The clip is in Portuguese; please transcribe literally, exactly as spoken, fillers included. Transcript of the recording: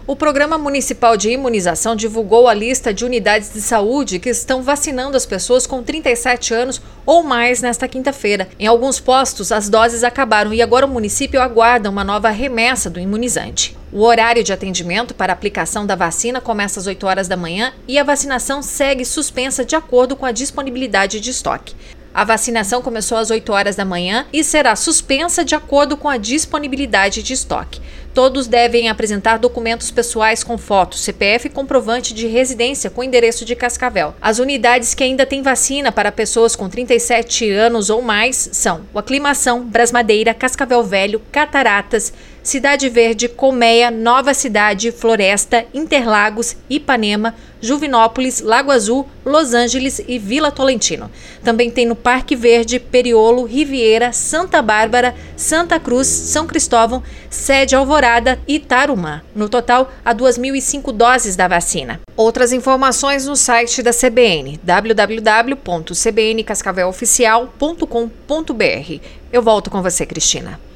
O Programa Municipal de Imunização divulgou a lista de unidades de saúde que estão vacinando as pessoas com trinta e sete anos ou mais nesta quinta-feira. Em alguns postos, as doses acabaram e agora o município aguarda uma nova remessa do imunizante. O horário de atendimento para a aplicação da vacina começa às oito horas da manhã e a vacinação segue suspensa de acordo com a disponibilidade de estoque. A vacinação começou às oito horas da manhã e será suspensa de acordo com a disponibilidade de estoque. Todos devem apresentar documentos pessoais com foto, C P F e comprovante de residência com endereço de Cascavel. As unidades que ainda têm vacina para pessoas com trinta e sete anos ou mais são o Aclimação, Brasmadeira, Cascavel Velho, Cataratas, Cidade Verde, Colmeia, Nova Cidade, Floresta, Interlagos, Ipanema, Juvinópolis, Lago Azul, Los Angeles e Vila Tolentino. Também tem no Parque Verde, Periolo, Riviera, Santa Bárbara, Santa Cruz, São Cristóvão, Sede Alvorada e Tarumã. No total, há duas mil e cinco doses da vacina. Outras informações no site da C B N, w w w ponto c b n cascavel oficial ponto com ponto b r. Eu volto com você, Cristina.